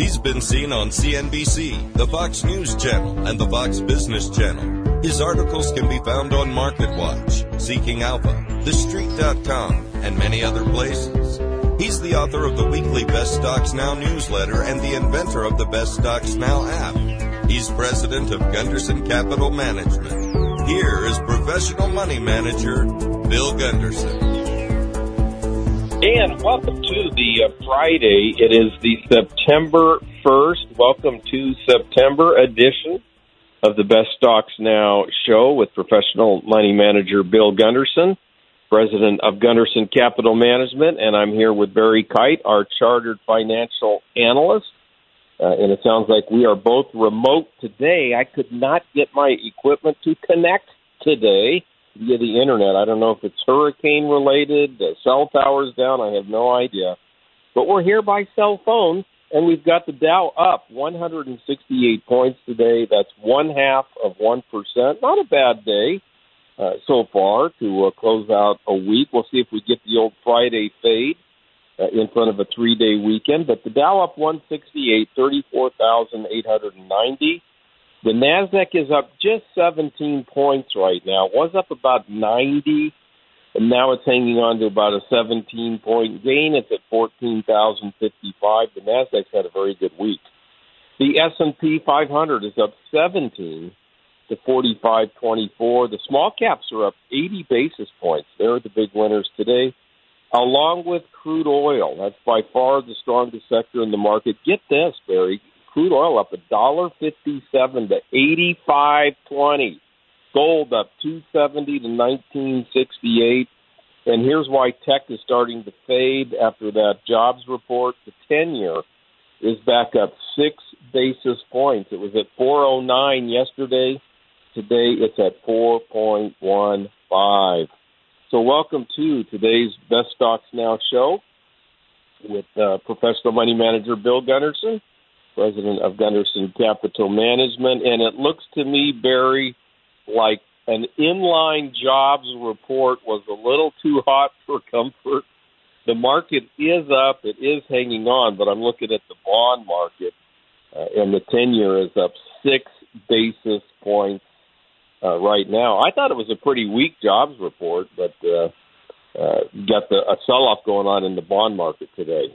He's been seen on CNBC, the Fox News Channel, and the Fox Business Channel. His articles can be found on MarketWatch, Seeking Alpha, TheStreet.com, and many other places. He's the author of the weekly Best Stocks Now newsletter and the inventor of the Best Stocks Now app. He's president of Gunderson Capital Management. Here is professional money manager, Bill Gunderson. And welcome to the Friday. It is the September 1st. Welcome to September edition of the Best Stocks Now show with professional money manager Bill Gunderson, president of Gunderson Capital Management. And I'm here with Barry Kite, our chartered financial analyst. And it sounds like we are both remote today. I could not get my equipment to connect today via the internet. I don't know if it's hurricane related, cell towers down, I have no idea. But we're here by cell phone, and we've got the Dow up 168 points today. That's 0.5%. Not a bad day so far to close out a week. We'll see if we get the old Friday fade in front of a 3-day weekend. But the Dow up 168, 34,890. The NASDAQ is up just 17 points right now. It was up about 90, and now it's hanging on to about a 17-point gain. It's at 14,055. The NASDAQ's had a very good week. The S&P 500 is up 17 to 4524. The small caps are up 80 basis points. They're the big winners today, along with crude oil. That's by far the strongest sector in the market. Get this, Barry. Crude oil up $1.57 to $85.20. Gold up $2.70 to $19.68. And here's why tech is starting to fade after that jobs report. The 10-year is back up 6 basis points. It was at 4.09 yesterday. Today it's at 4.15. So welcome to today's Best Stocks Now show with professional money manager Bill Gunderson, president of Gunderson Capital Management. And it looks to me, Barry, like an inline jobs report was a little too hot for comfort. The market is up. It is hanging on, but I'm looking at the bond market, and the 10-year is up 6 basis points right now. I thought it was a pretty weak jobs report, but got a sell-off going on in the bond market today.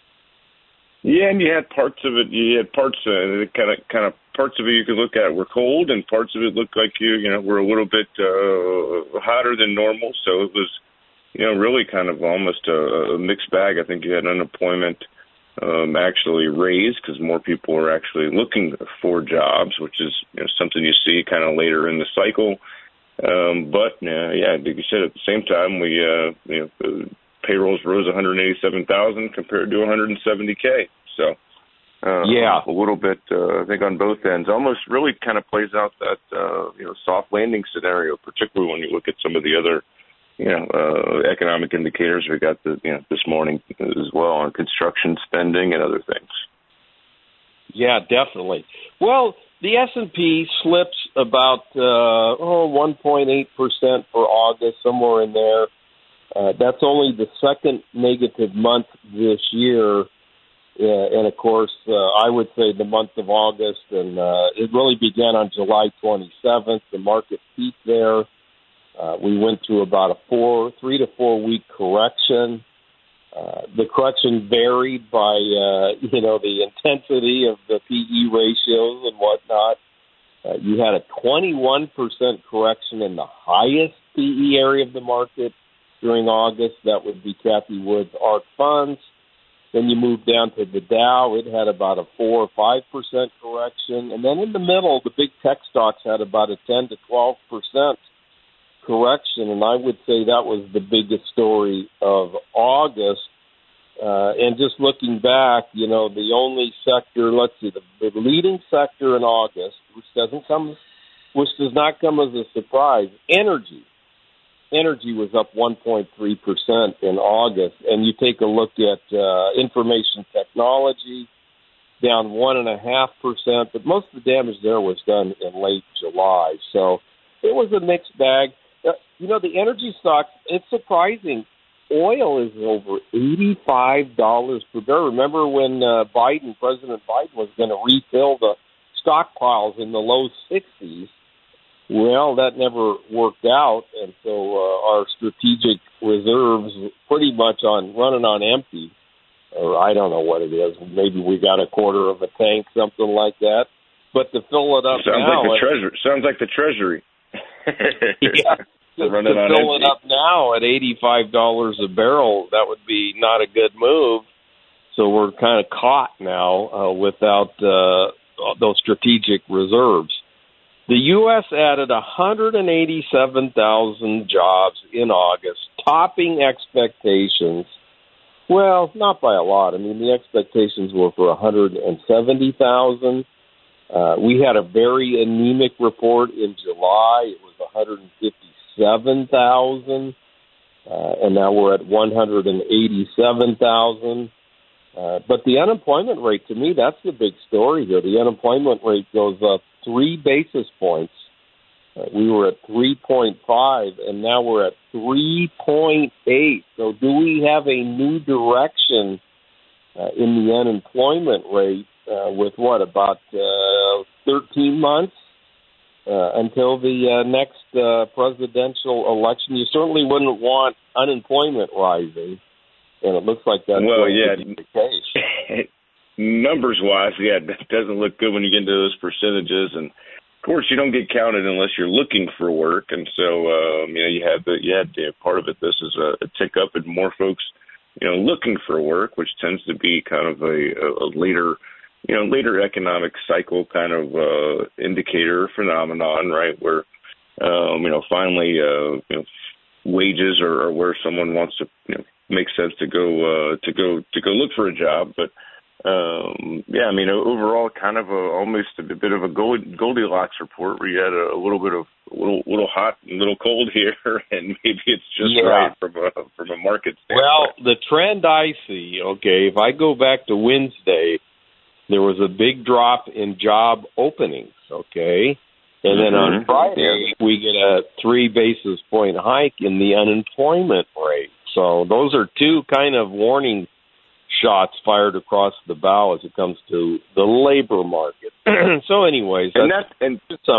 Yeah, and you had parts of it. You had parts kind of parts of it you could look at were cold, and parts of it looked like were a little bit hotter than normal. So it was, really kind of almost a mixed bag. I think you had unemployment actually raised because more people are actually looking for jobs, which is something you see kind of later in the cycle. But like you said, at the same time, we payrolls rose 187,000 compared to 170K. So, a little bit, I think on both ends, almost really kind of plays out that, soft landing scenario, particularly when you look at some of the other, economic indicators we got this morning as well on construction spending and other things. Yeah, definitely. Well, the S&P slips about 1.8% for August, somewhere in there. That's only the second negative month this year. And, of course, I would say the month of August, and it really began on July 27th. The market peaked there. We went through about a 3 to 4 week correction. The correction varied by, the intensity of the PE ratios and whatnot. You had a 21% correction in the highest PE area of the market during August. That would be Cathie Wood's ARK funds. Then you move down to the Dow. It had about a 4 or 5% correction. And then in the middle, the big tech stocks had about a 10 to 12% correction. And I would say that was the biggest story of August. And just looking back, the only sector, the leading sector in August, which does not come as a surprise, energy. Energy was up 1.3% in August. And you take a look at information technology, down 1.5%, but most of the damage there was done in late July. So it was a mixed bag. The energy stocks, it's surprising. oil is over $85 per barrel. Remember when President Biden was going to refill the stockpiles in the low 60s? Well, that never worked out, and so our strategic reserves pretty much running on empty. Or I don't know what it is. Maybe we got a quarter of a tank, something like that. But to fill it up sounds like the Treasury. Yeah. To fill it up now at $85 a barrel, that would be not a good move. So we're kind of caught now without those strategic reserves. The U.S. added 187,000 jobs in August, topping expectations. Well, not by a lot. I mean, the expectations were for 170,000. We had a very anemic report in July. It was 157,000, and now we're at 187,000. But the unemployment rate, to me, that's the big story here. The unemployment rate goes up 3 basis points. We were at 3.5, and now we're at 3.8. So do we have a new direction in the unemployment rate with about 13 months until the next presidential election? You certainly wouldn't want unemployment rising, and it looks like that's going to be the case. Numbers-wise, it doesn't look good when you get into those percentages, and of course, you don't get counted unless you're looking for work, and so you had part of it. This is a tick up in more folks, looking for work, which tends to be kind of a later economic cycle kind of indicator phenomenon, right? Where finally wages are where someone wants to make sense to go look for a job, but. Overall, kind of almost a bit of a Goldilocks report where you had a little bit of little hot and little cold here, and maybe it's just right from a market standpoint. Well, the trend I see, if I go back to Wednesday, there was a big drop in job openings, and then on Friday we get a 3 basis point hike in the unemployment rate. So those are two kind of warning shots fired across the bow as it comes to the labor market. So, anyways, and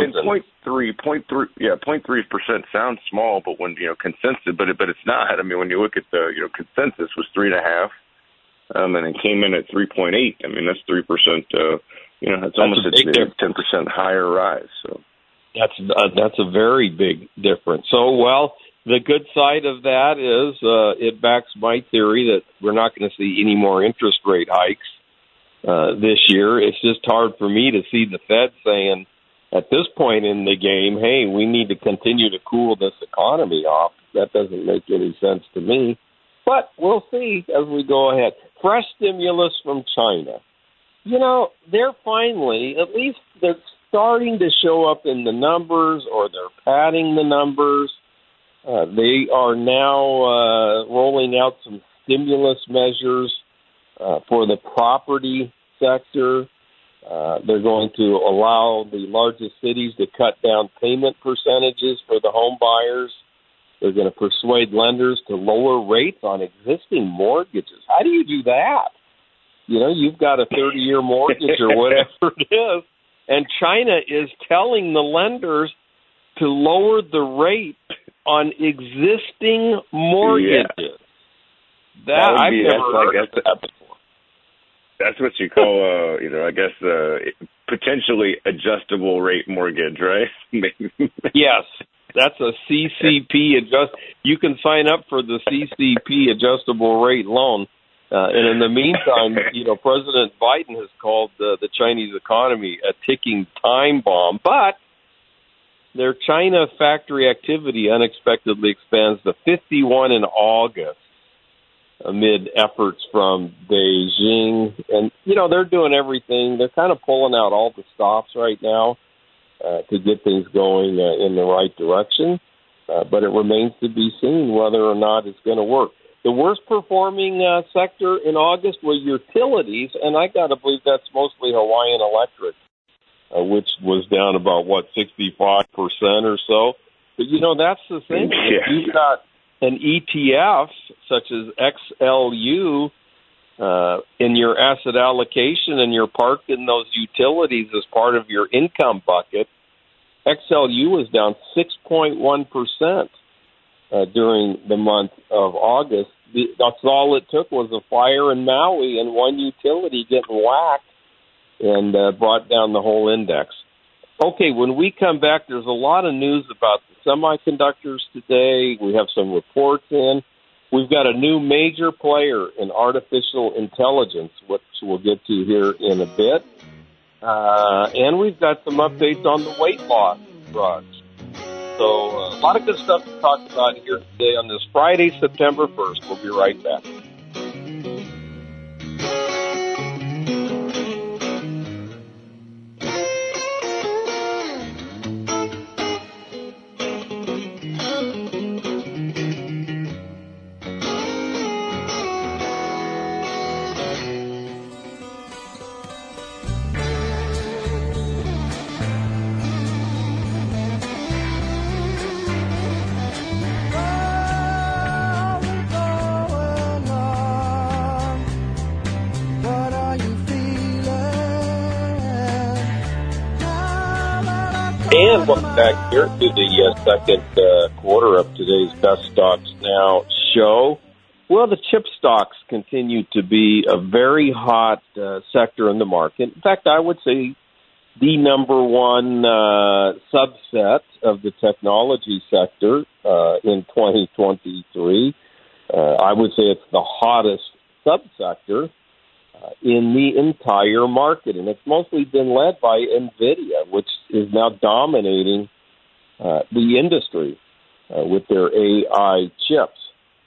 0.3% sounds small, but when consensus, but it's not. I mean, when you look at the consensus was 3.5, and it came in at 3.8. I mean, that's 3%. That's almost a 10% higher rise. So that's a very big difference. So, the good side of that is it backs my theory that we're not going to see any more interest rate hikes this year. It's just hard for me to see the Fed saying at this point in the game, hey, we need to continue to cool this economy off. That doesn't make any sense to me. But we'll see as we go ahead. Fresh stimulus from China. They're finally, at least they're starting to show up in the numbers, or they're padding the numbers. They are now rolling out some stimulus measures for the property sector. They're going to allow the largest cities to cut down payment percentages for the home buyers. They're going to persuade lenders to lower rates on existing mortgages. How do you do that? You've got a 30-year mortgage or whatever it is, and China is telling the lenders to lower the rate on existing mortgages. Yeah. I've never heard of that before. That's what you call, potentially adjustable rate mortgage, right? Yes, that's a CCP You can sign up for the CCP adjustable rate loan. And in the meantime, President Biden has called the Chinese economy a ticking time bomb, but their China factory activity unexpectedly expands to 51 in August amid efforts from Beijing. And, they're doing everything. They're kind of pulling out all the stops right now to get things going in the right direction. But it remains to be seen whether or not it's going to work. The worst performing sector in August was utilities, and I got to believe that's mostly Hawaiian Electric. Which was down about 65% or so. But that's the thing. Yeah. an ETF such as XLU in your asset allocation and you're parked in those utilities as part of your income bucket, XLU was down 6.1% during the month of August. That's all it took was a fire in Maui and one utility getting whacked and brought down the whole index. Okay, when we come back, there's a lot of news about the semiconductors today. We have some reports in. We've got a new major player in artificial intelligence, which we'll get to here in a bit. And we've got some updates on the weight loss drugs. So a lot of good stuff to talk about here today on this Friday, September 1st. We'll be right back. And welcome back here to the second quarter of today's Best Stocks Now show. Well, the chip stocks continue to be a very hot sector in the market. In fact, I would say the number one subset of the technology sector in 2023. I would say it's the hottest subsector in the entire market, and it's mostly been led by NVIDIA, which is now dominating the industry with their AI chips.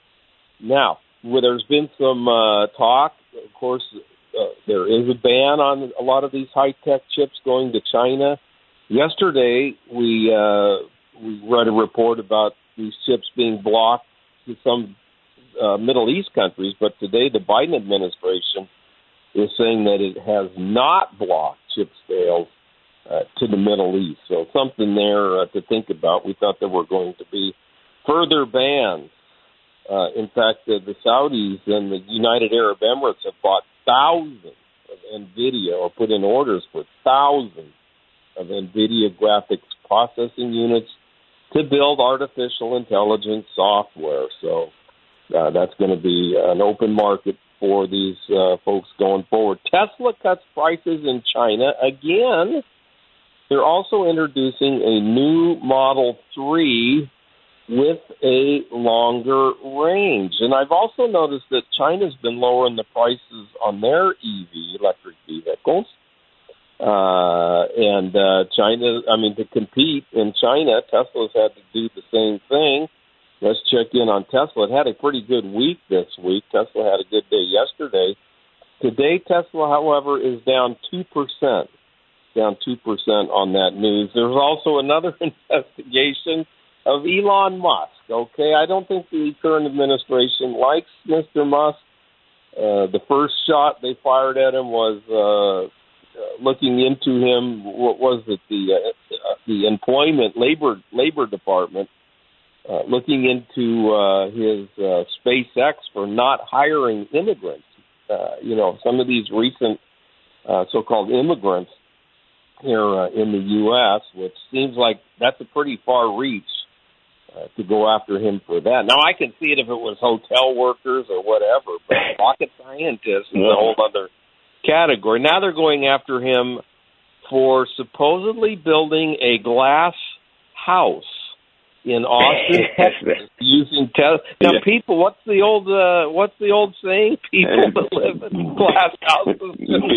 Now, there's been some talk, of course, there is a ban on a lot of these high-tech chips going to China. Yesterday, we read a report about these chips being blocked to some Middle East countries, but today the Biden administration is saying that it has not blocked chip sales to the Middle East. So something there to think about. We thought there were going to be further bans. In fact, the Saudis and the United Arab Emirates have bought thousands of NVIDIA, or put in orders for thousands of NVIDIA graphics processing units to build artificial intelligence software. So that's going to be an open market for these folks going forward. Tesla cuts prices in China again. They're also introducing a new Model 3 with a longer range. And I've also noticed that China's been lowering the prices on their EV, electric vehicles. And China, to compete in China, Tesla's had to do the same thing. Let's check in on Tesla. It had a pretty good week this week. Tesla had a good day yesterday. Today, Tesla, however, is down 2%. Down 2% on that news. There's also another investigation of Elon Musk. Okay, I don't think the current administration likes Mr. Musk. The first shot they fired at him was looking into him. What was it? The employment labor department. Looking into his SpaceX for not hiring immigrants. Some of these recent so-called immigrants here in the U.S., which seems like that's a pretty far reach to go after him for that. Now, I can see it if it was hotel workers or whatever, but rocket scientists is a whole other category. Now they're going after him for supposedly building a glass house in Austin, Texas, using Tesla. Now, people, what's the old saying? People that live in glass houses.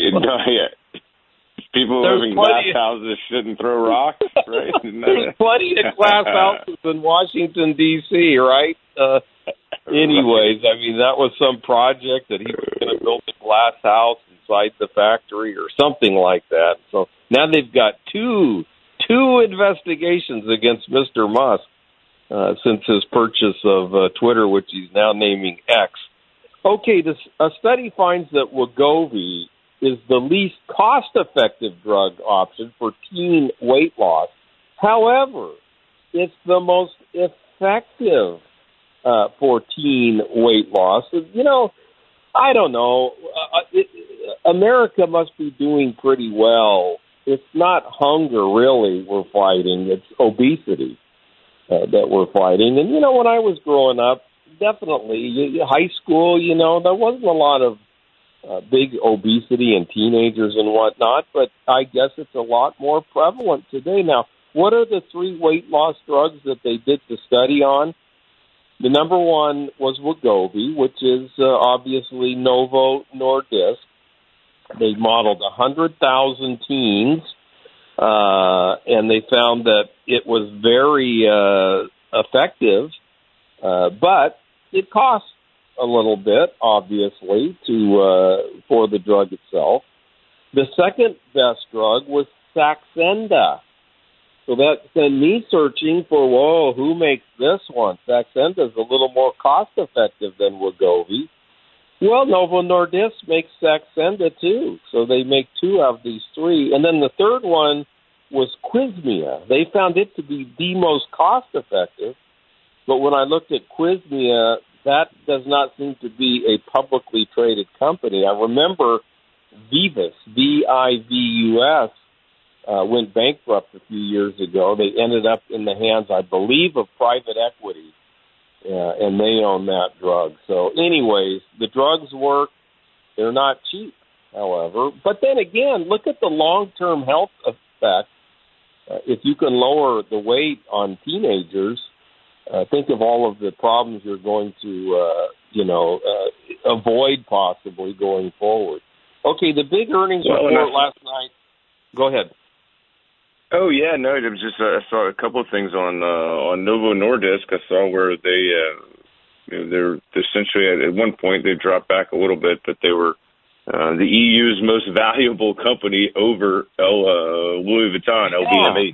People who live in glass houses shouldn't throw rocks, right? There's plenty of glass houses in Washington, D.C., right? Anyways, that was some project that he was going to build a glass house inside the factory or something like that. So now they've got two investigations against Mr. Musk since his purchase of Twitter, which he's now naming X. Okay, a study finds that Wegovy is the least cost-effective drug option for teen weight loss. However, it's the most effective for teen weight loss. You know, I don't know. America must be doing pretty well. It's not hunger, really, we're fighting. It's obesity that we're fighting. And, you know, when I was growing up, definitely, high school, you know, there wasn't a lot of big obesity in teenagers and whatnot, but I guess it's a lot more prevalent today. Now, what are the 3 weight loss drugs that they did the study on? The number one was Wegovy, which is obviously Novo Nordisk. They modeled 100,000 teens, and they found that it was very effective, but it costs a little bit, obviously, for the drug itself. The second best drug was Saxenda. So that sent me searching for, who makes this one? Saxenda is a little more cost-effective than Wegovy. Well, Novo Nordisk makes Saxenda, too. So they make 2 of these 3. And then the third one was Quizmia. They found it to be the most cost-effective. But when I looked at Quizmia, that does not seem to be a publicly traded company. I remember Vivus, V-I-V-U-S, went bankrupt a few years ago. They ended up in the hands, I believe, of private equity, and they own that drug. So anyways, the drugs work. They're not cheap, however. But then again, look at the long-term health effect. If you can lower the weight on teenagers, think of all of the problems you're going to, avoid possibly going forward. Okay, the big earnings report last night. Go ahead. Oh yeah, no, it was just I saw a couple of things on Novo Nordisk. I saw where they're essentially at one point they dropped back a little bit, but they were the EU's most valuable company over Louis Vuitton, LVMH.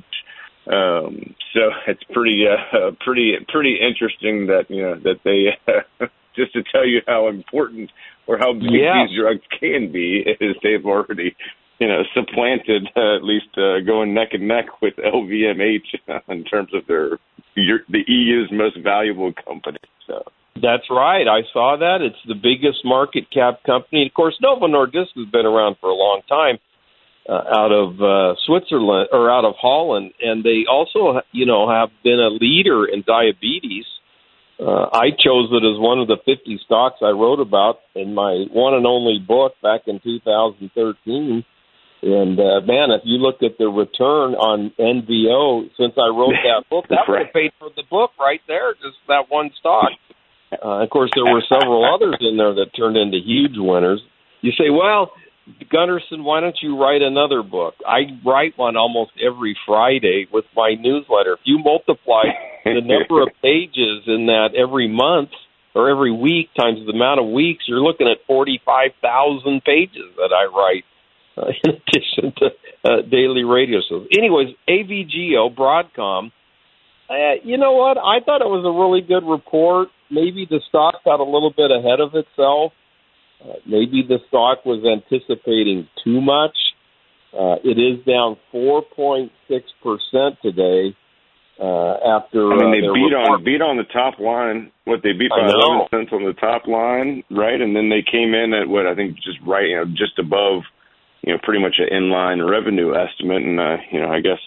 So it's pretty interesting that that they just to tell you how important or how big these drugs can be is they've already supplanted at least going neck and neck with LVMH in terms of the EU's most valuable company. So. That's right. I saw that. It's the biggest market cap company. Of course, Novo Nordisk has been around for a long time. Out of Switzerland or out of Holland, and they also, have been a leader in diabetes. I chose it as one of the 50 stocks I wrote about in my one and only book back in 2013. And man, if you look at the return on NVO since I wrote that book, that would have paid for the book right there, just that one stock. Of course, there were several others in there that turned into huge winners. You say, well, Gunderson, why don't you write another book? I write one almost every Friday with my newsletter. If you multiply the number of pages in that every month or every week times the amount of weeks, you're looking at 45,000 pages that I write in addition to daily radio shows. Anyways, AVGO, Broadcom, you know what? I thought it was a really good report. Maybe the stock got a little bit ahead of itself. Maybe the stock was anticipating too much. It is down 4.6% today. After they beat on the top line. What they beat by 11 cents on the top line, right? And then they came in at what I think just right, just above, pretty much an inline revenue estimate. And I guess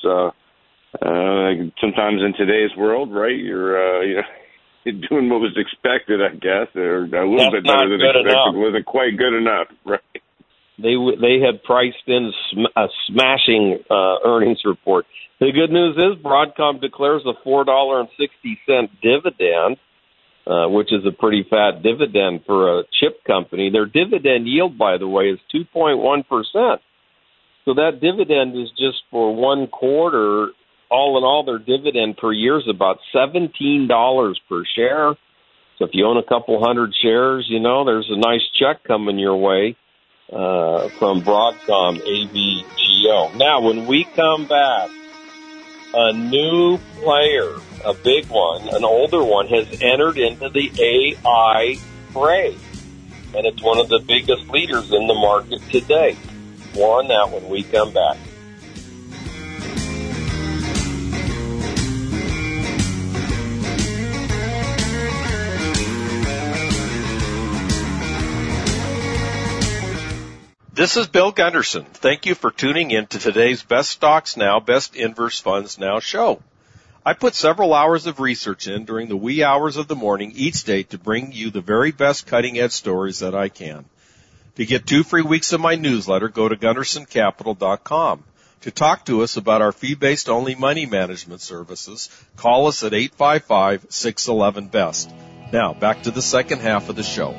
sometimes in today's world, right, you're doing what was expected, I guess, or a little bit better than expected. Enough. Wasn't quite good enough, right? They had priced in a smashing earnings report. The good news is Broadcom declares a $4.60 dividend, which is a pretty fat dividend for a chip company. Their dividend yield, by the way, is 2.1%. So that dividend is just for one quarter. All in all, their dividend per year is about $17 per share. So if you own a couple hundred shares, there's a nice check coming your way from Broadcom AVGO. Now, when we come back, a new player, a big one, an older one, has entered into the AI fray. And it's one of the biggest leaders in the market today. More on that when we come back. This is Bill Gunderson. Thank you for tuning in to today's Best Stocks Now, Best Inverse Funds Now show. I put several hours of research in during the wee hours of the morning each day to bring you the very best cutting-edge stories that I can. To get 2 free weeks of my newsletter, go to GundersonCapital.com. To talk to us about our fee-based only money management services, call us at 855-611-BEST. Now, back to the second half of the show.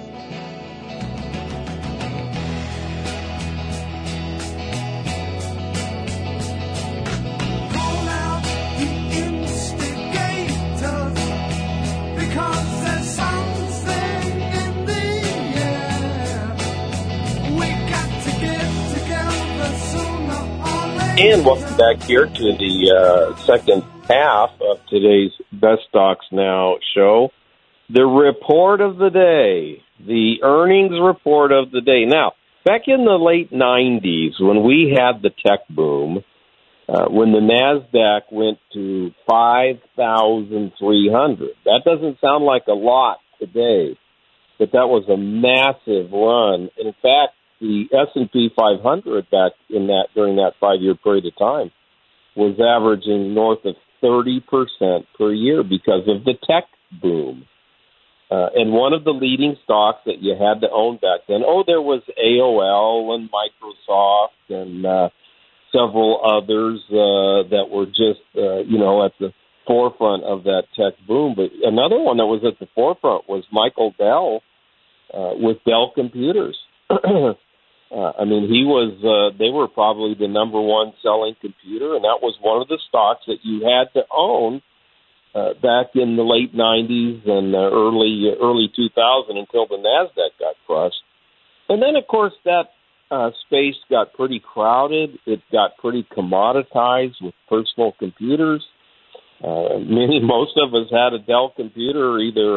And welcome back here to the second half of today's Best Stocks Now show. The report of the day, the earnings report of the day. Now, back in the late 90s, when we had the tech boom, when the NASDAQ went to 5,300, that doesn't sound like a lot today, but that was a massive run. In fact, the S&P 500 back in that during that 5-year period of time was averaging north of 30% per year because of the tech boom. And one of the leading stocks that you had to own back then, there was AOL and Microsoft and several others that were just, at the forefront of that tech boom. But another one that was at the forefront was Michael Dell with Dell Computers. They were probably the number one selling computer, and that was one of the stocks that you had to own back in the late 90s and early 2000 until the NASDAQ got crushed. And then, of course, that space got pretty crowded. It got pretty commoditized with personal computers. Most of us had a Dell computer, either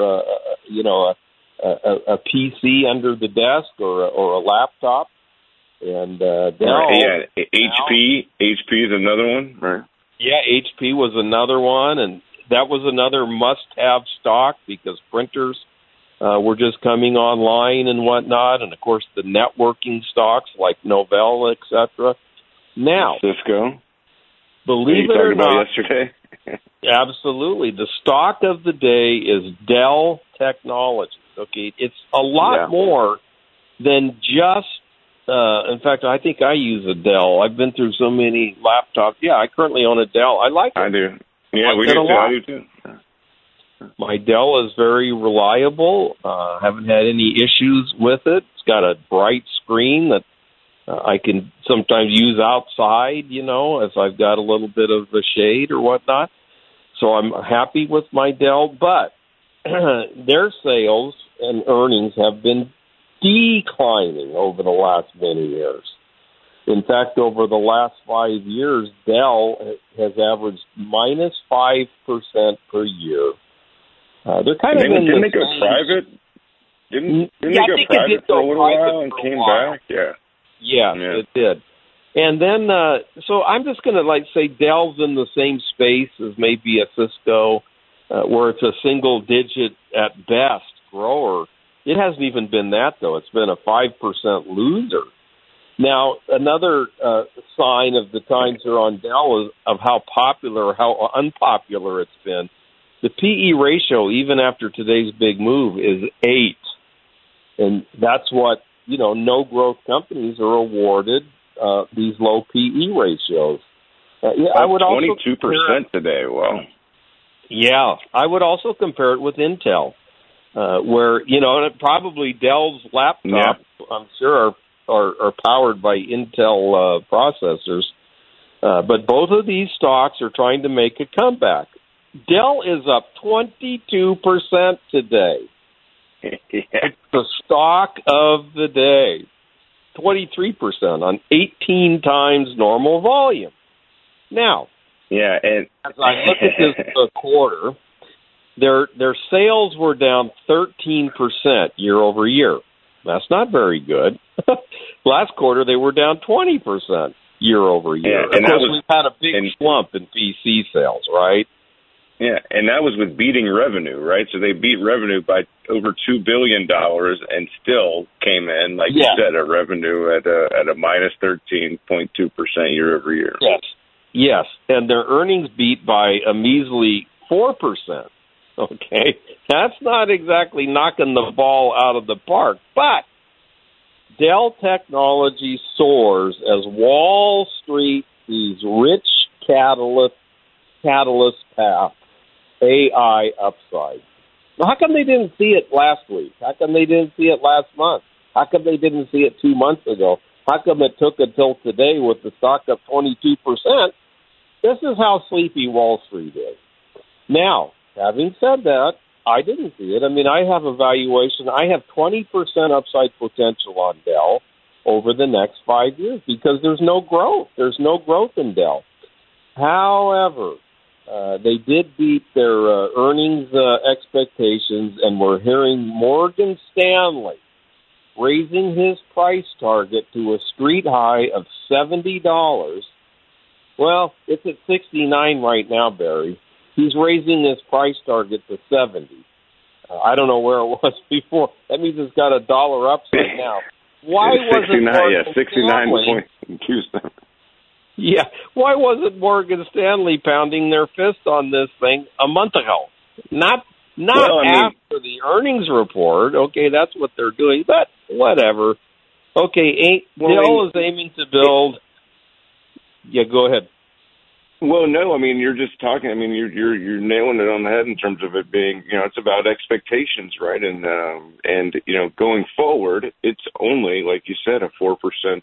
a PC under the desk or a laptop. And Dell, HP is another one, right? Yeah, HP was another one, and that was another must-have stock because printers were just coming online and whatnot, and of course the networking stocks like Novell, etc. Now, Cisco, believe it or not, yesterday. Absolutely, the stock of the day is Dell Technologies. Okay, it's a lot more than just. In fact, I think I use a Dell. I've been through so many laptops. Yeah, I currently own a Dell. I like it. I do. Yeah, we do too. I do too. My Dell is very reliable. Haven't had any issues with it. It's got a bright screen that I can sometimes use outside, as I've got a little bit of the shade or whatnot. So I'm happy with my Dell, but their sales and earnings have been declining over the last many years. In fact, over the last 5 years, Dell has averaged minus 5% per year. They're kind of didn't they go private? Didn't they go private for a little while and came back? Yeah, it did. And then, so I'm just going to say Dell's in the same space as maybe a Cisco, where it's a single digit at best grower. It hasn't even been that, though. It's been a 5% loser. Now, another sign of the times are on Dell is of how popular or how unpopular it's been. The PE ratio, even after today's big move, is 8. And that's what, no-growth companies are awarded these low PE ratios. I would 22% today. Wow. Yeah. I would also compare it with Intel. Where, and probably Dell's laptop, I'm sure, are powered by Intel processors. But both of these stocks are trying to make a comeback. Dell is up 22% today. It's the stock of the day. 23% on 18 times normal volume. Now, and as I look at this quarter, their sales were down 13% year over year. That's not very good. Last quarter, they were down 20% year over year. And of course, we've had a big slump in PC sales, right? Yeah, and that was with beating revenue, right? So they beat revenue by over $2 billion and still came in, like you said, a revenue at a minus 13.2% year over year. Yes, and their earnings beat by a measly 4%. Okay, that's not exactly knocking the ball out of the park, but Dell Technologies soars as Wall Street sees rich catalyst path, AI upside. Now, how come they didn't see it last week? How come they didn't see it last month? How come they didn't see it 2 months ago? How come it took until today with the stock up 22%? This is how sleepy Wall Street is. Now, having said that, I didn't see it. I mean, I have a valuation. I have 20% upside potential on Dell over the next 5 years because there's no growth. There's no growth in Dell. However, they did beat their earnings expectations, and we're hearing Morgan Stanley raising his price target to a street high of $70. Well, it's at 69 right now, Barry. He's raising his price target to 70. I don't know where it was before. That means it's got $1 upside now. Why wasn't Morgan 69.2? Yeah, why wasn't Morgan Stanley pounding their fist on this thing a month ago? Not after the earnings report. Okay, that's what they're doing, but whatever. Okay, Dell is aiming to build. Yeah, go ahead. Well, no, I mean, you're just talking. I mean, you're nailing it on the head in terms of it being, it's about expectations, right? And going forward, it's only, like you said, a 4%.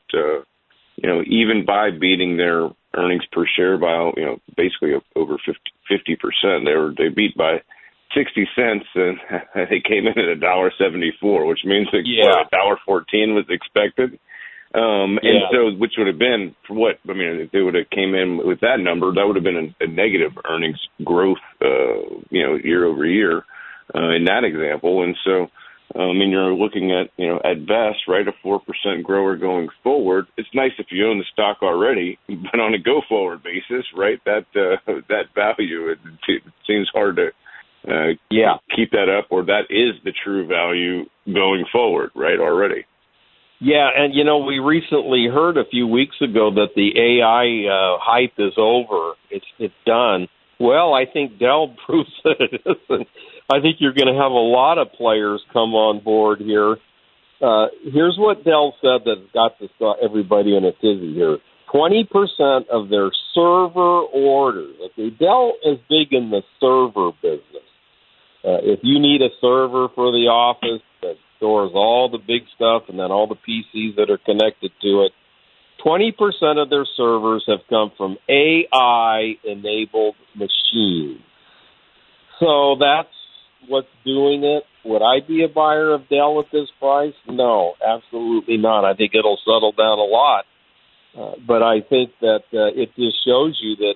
Even by beating their earnings per share by, basically over 50%, they beat by 60 cents, and they came in at $1.74, which means that $1.14 was expected. And so, which would have been for what? I mean, if they would have came in with that number, that would have been a negative earnings growth, year over year, in that example. And so, you're looking at, at best, right, a 4% grower going forward. It's nice if you own the stock already, but on a go-forward basis, right, that value, it seems hard to keep that up, or that is the true value going forward, right, already. Yeah, and, we recently heard a few weeks ago that the AI hype is over. It's done. Well, I think Dell proves that it isn't. I think you're going to have a lot of players come on board here. Here's what Dell said that got everybody in a tizzy here. 20% of their server orders. Okay, Dell is big in the server business. If you need a server for the office that stores all the big stuff and then all the PCs that are connected to it, 20% of their servers have come from AI-enabled machines. So that's what's doing it. Would I be a buyer of Dell at this price? No, absolutely not. I think it'll settle down a lot. But I think that it just shows you that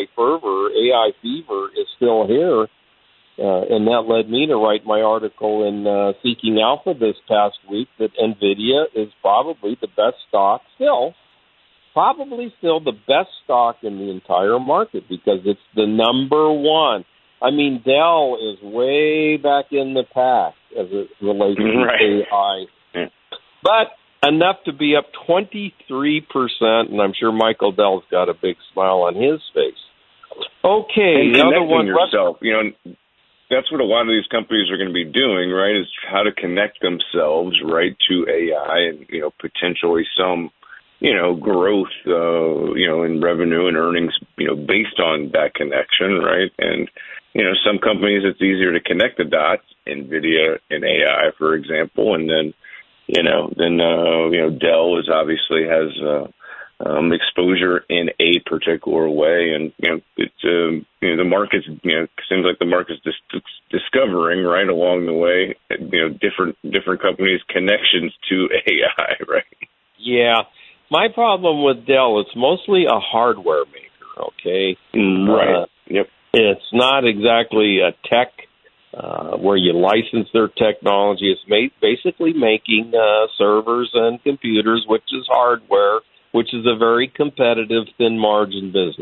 AI fever is still here. And that led me to write my article in Seeking Alpha this past week that NVIDIA is probably the best stock still. Probably still the best stock in the entire market because it's the number one. I mean, Dell is way back in the pack as it relates to AI. Yeah. But enough to be up 23%, and I'm sure Michael Dell's got a big smile on his face. Okay, and the other one. Yourself, that's what a lot of these companies are going to be doing, right, is how to connect themselves, right, to AI and, potentially some growth, in revenue and earnings, based on that connection, right? And, some companies it's easier to connect the dots, NVIDIA and AI, for example, and then, Dell is obviously has exposure in a particular way, and it's the market's seems like the market's discovering right along the way, different companies' connections to AI, right? Yeah. My problem with Dell, it's mostly a hardware maker, okay? Right. Yep. It's not exactly a tech where you license their technology. It's basically making servers and computers, which is hardware, which is a very competitive, thin-margin business.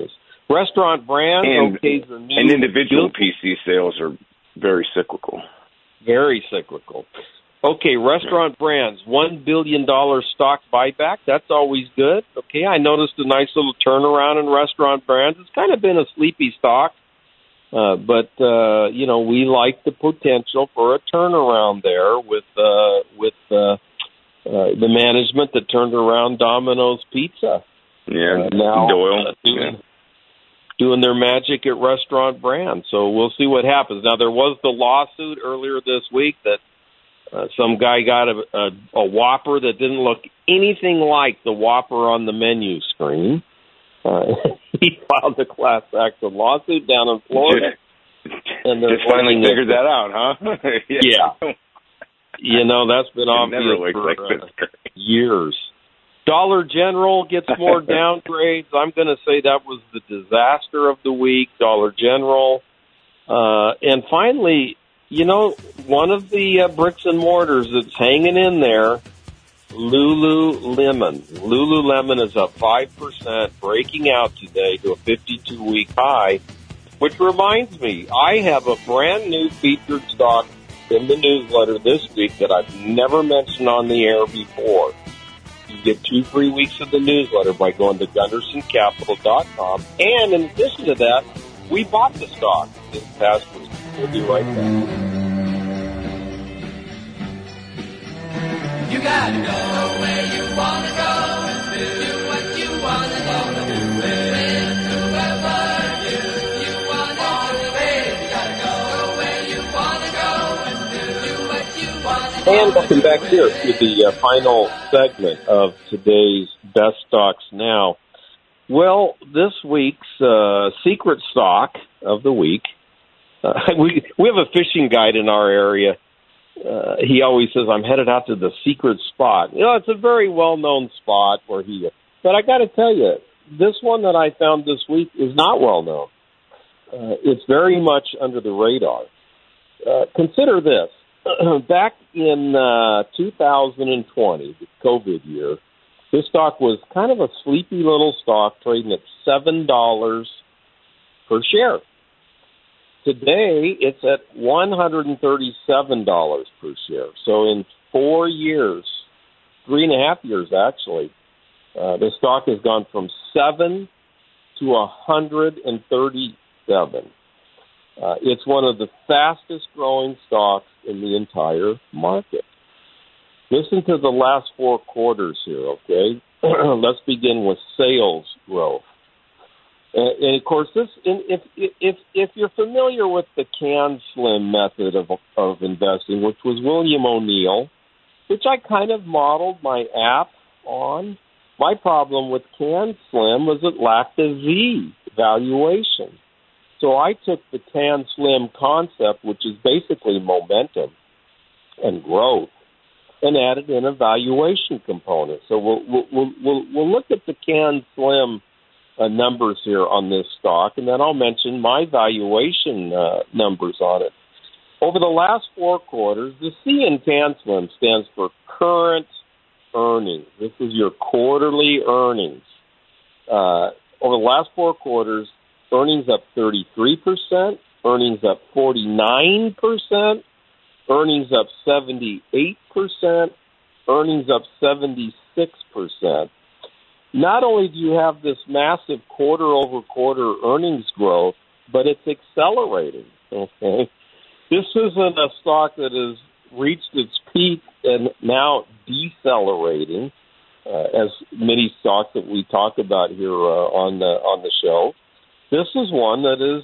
Restaurant Brands, and individual PC sales are very cyclical. Very cyclical. Okay, Restaurant Brands, $1 billion stock buyback. That's always good. Okay, I noticed a nice little turnaround in Restaurant Brands. It's kind of been a sleepy stock, but we like the potential for a turnaround there with the management that turned around Domino's Pizza. Yeah, now Doyle. Doing their magic at Restaurant Brands. So we'll see what happens. Now, there was the lawsuit earlier this week that some guy got a Whopper that didn't look anything like the Whopper on the menu screen. He filed a class action lawsuit down in Florida. And just finally figured that out, huh? Yeah. That's been obvious for years. Dollar General gets more downgrades. I'm going to say that was the disaster of the week, Dollar General. And finally, one of the bricks and mortars that's hanging in there, Lululemon. Lululemon is up 5%, breaking out today to a 52-week high, which reminds me, I have a brand new featured stock in the newsletter this week that I've never mentioned on the air before. You get 2 free weeks of the newsletter by going to GundersonCapital.com. And in addition to that, we bought the stock this past week. We'll be right back. You gotta go where you wanna go and do what you wanna do. Wherever you wanna do, baby. You gotta go where you wanna go and do what you wanna do. And welcome back here to the final segment of today's Best Stocks Now. Well, this week's secret stock of the week, we have a fishing guide in our area. He always says, I'm headed out to the secret spot. It's a very well-known spot where but I got to tell you, this one that I found this week is not well-known. It's very much under the radar. Consider this. Back in 2020, the COVID year, this stock was kind of a sleepy little stock trading at $7 per share. Today, it's at $137 per share. So in 4 years, 3.5 years actually, the stock has gone from 7 to 137. It's one of the fastest growing stocks in the entire market. Listen to the last 4 quarters here, okay? Let's begin with sales growth. And of course, if you're familiar with the CanSlim method of investing, which was William O'Neill, which I kind of modeled my app on, my problem with CanSlim was it lacked a V valuation. So I took the CanSlim concept, which is basically momentum and growth, and added in a valuation component. So we'll look at the CanSlim numbers here on this stock, and then I'll mention my valuation numbers on it. Over the last 4 quarters, the C in CanSlim stands for current earnings. This is your quarterly earnings. Over the last 4 quarters, earnings up 33%, earnings up 49%, earnings up 78%, earnings up 76%. Not only do you have this massive quarter-over-quarter earnings growth, but it's accelerating, okay? This isn't a stock that has reached its peak and now decelerating, as many stocks that we talk about here on the show. This is one that is,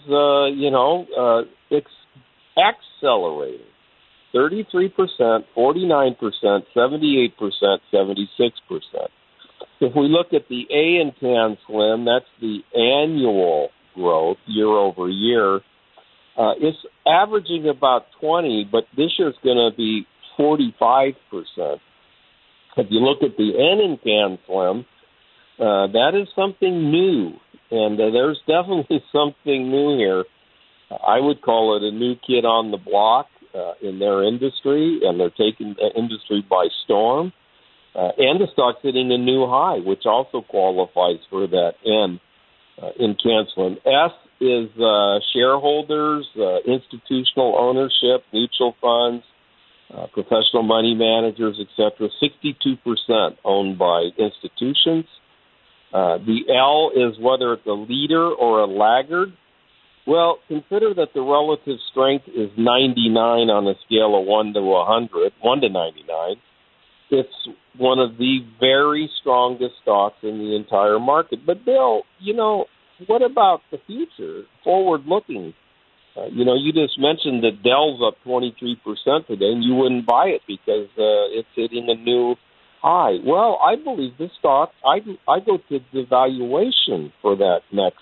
accelerating. 33%, 49%, 78%, 76%. If we look at the A in CanSlim, that's the annual growth year over year. It's averaging about 20, but this year it's going to be 45%. If you look at the N in CanSlim, that is something new, and there's definitely something new here. I would call it a new kid on the block in their industry, and they're taking the industry by storm. And the stock's hitting a new high, which also qualifies for that N in canceling. S is shareholders, institutional ownership, mutual funds, professional money managers, etc. 62% owned by institutions. The L is whether it's a leader or a laggard. Well, consider that the relative strength is 99 on a scale of 1 to 100, 1 to 99. It's one of the very strongest stocks in the entire market. But, Bill, what about the future, forward-looking? You just mentioned that Dell's up 23% today, and you wouldn't buy it because it's hitting a new high. Well, I believe this stock, I go to the valuation for that next.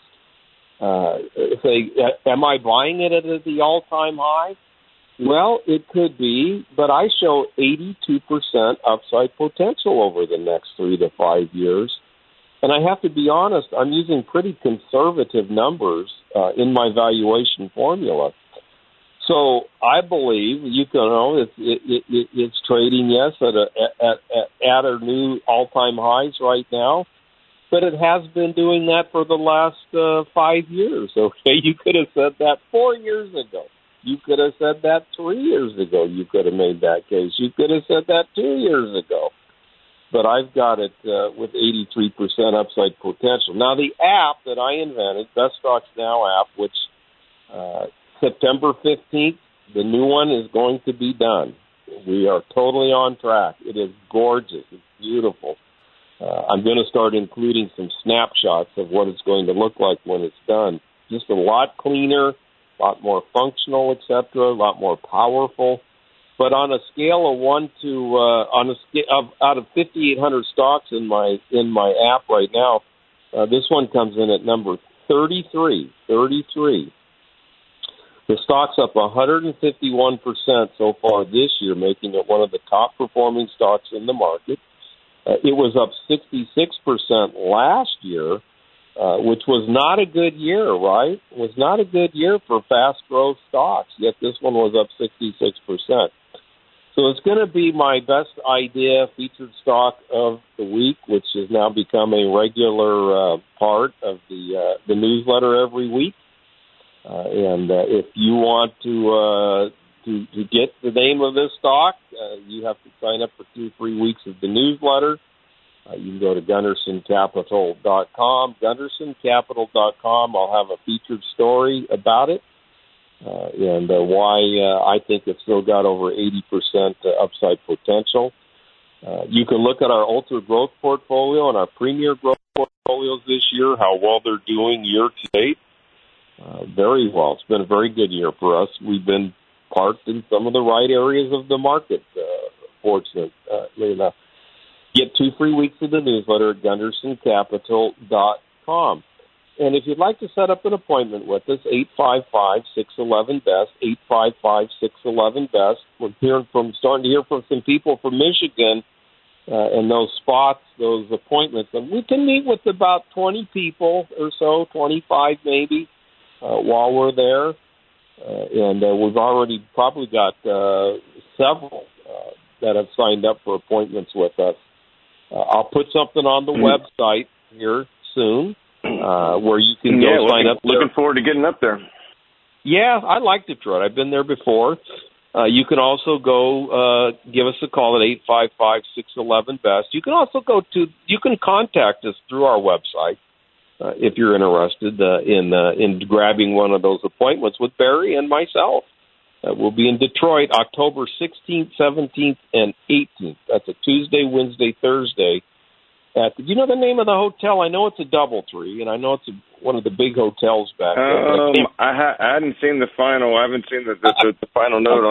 Am I buying it at the all-time high? Well, it could be, but I show 82% upside potential over the next 3 to 5 years. And I have to be honest, I'm using pretty conservative numbers in my valuation formula. So I believe it's trading, yes, at a new all-time highs right now, but it has been doing that for the last 5 years. Okay, you could have said that 4 years ago. You could have said that 3 years ago. You could have made that case. You could have said that 2 years ago. But I've got it with 83% upside potential. Now, the app that I invented, Best Stocks Now app, which September 15th, the new one is going to be done. We are totally on track. It is gorgeous. It's beautiful. I'm going to start including some snapshots of what it's going to look like when it's done. Just a lot cleaner, a lot more functional, etc., a lot more powerful. But on a scale of 1 to out of 5,800 stocks in my app right now, this one comes in at number 33. 33. The stock's up 151% so far this year, making it one of the top performing stocks in the market. It was up 66% last year, which was not a good year, right? It was not a good year for fast growth stocks, yet this one was up 66%. So it's going to be my best idea featured stock of the week, which has now become a regular part of the newsletter every week. And if you want to get the name of this stock, you have to sign up for 2 free weeks of the newsletter. You can go to GundersonCapital.com. GundersonCapital.com. I'll have a featured story about it. And why I think it's still got over 80% upside potential. You can look at our ultra growth portfolio and our premier growth portfolios this year, how well they're doing year to date. Very well. It's been a very good year for us. We've been parked in some of the right areas of the market, fortunately enough. Get 2 free weeks of the newsletter at GundersonCapital.com. And if you'd like to set up an appointment with us, 855-611-BEST, 855-611-BEST. We're starting to hear from some people from Michigan and those spots, those appointments. And we can meet with about 20 people or so, 25 maybe, while we're there. And we've already probably got several that have signed up for appointments with us. I'll put something on the website here soon. Where you can go sign up. Looking forward to getting up there. Yeah, I like Detroit. I've been there before. You can also go give us a call at 855-611-BEST. You can also you can contact us through our website if you're interested in grabbing one of those appointments with Barry and myself. We'll be in Detroit October 16th, 17th, and 18th. That's a Tuesday, Wednesday, Thursday. Do you know the name of the hotel? I know it's a DoubleTree, and I know it's one of the big hotels back there. I hadn't seen the final. I haven't seen the final note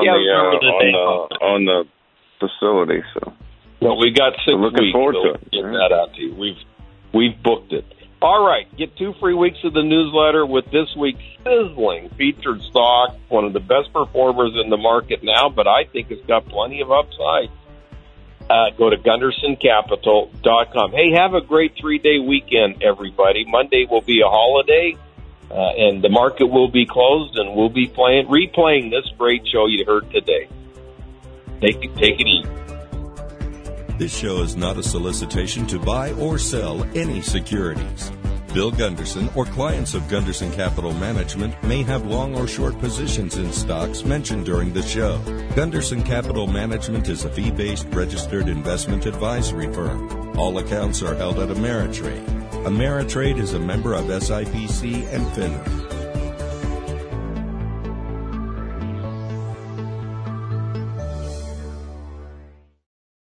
on the facility. So, well, we got 6 weeks. Looking forward to it. Get that out to you. We've booked it. All right, get 2 free weeks of the newsletter with this week's sizzling featured stock, one of the best performers in the market now, but I think it's got plenty of upside. Go to GundersonCapital.com. Hey, have a great 3-day weekend, everybody. Monday will be a holiday, and the market will be closed, and we'll be replaying this great show you heard today. Take it easy. This show is not a solicitation to buy or sell any securities. Bill Gunderson or clients of Gunderson Capital Management may have long or short positions in stocks mentioned during the show. Gunderson Capital Management is a fee-based registered investment advisory firm. All accounts are held at Ameritrade. Ameritrade is a member of SIPC and FINRA.